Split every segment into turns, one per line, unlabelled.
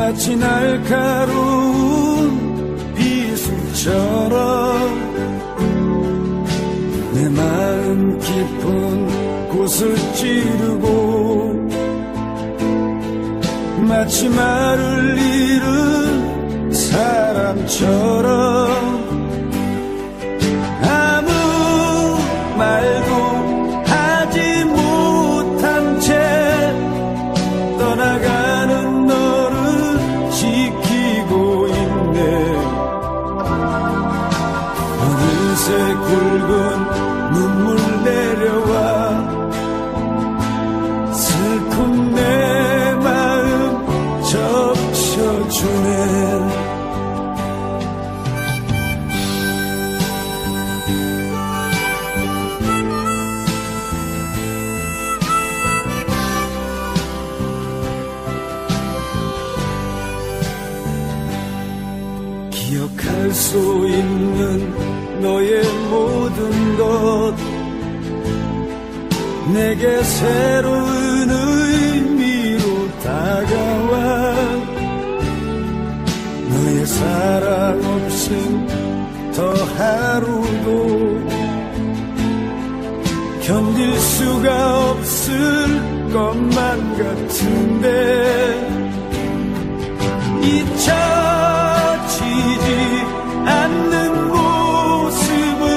마치 날카로운 비수처럼 내 마음 깊은 곳을 찌르고 마치 말을 잃은 사람처럼 아무 말도 하지 못한 채 떠나가는 너를 지키고 있네. 어느새 굵은 눈물 내려와 슬픈 내 마음 적셔주네. 기억할 수 있는 너의 모든 것 내게 새로운 의미로 다가와 너의 사랑 없인 더 하루도 견딜 수가 없을 것만 같은데 잊혀지지 않는 모습은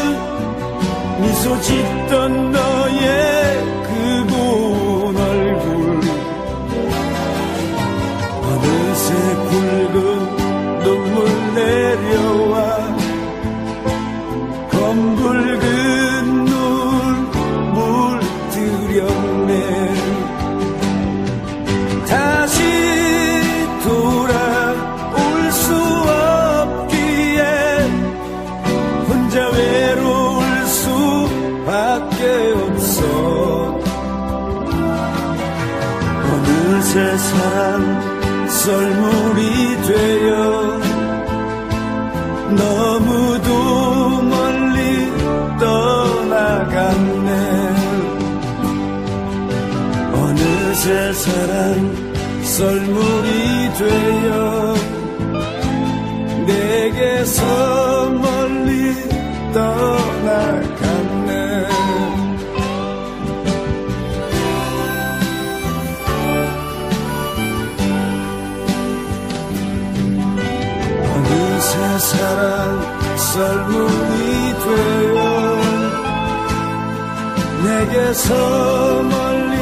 미소 짓던 너의 그 고운 얼굴 어느새 굵은 눈물 내려와 검붉은 눈물 들였네. 다시 돌아올 수 없기에 혼자 외로울 수밖에 없어. 어느새 사랑 썰물이 되어 너무도 멀리 떠나갔네. 어느새 사랑 썰물이 되어 내게서 멀리 떠나갔네. 어느새 사랑 썰물이 되어 내게서 멀리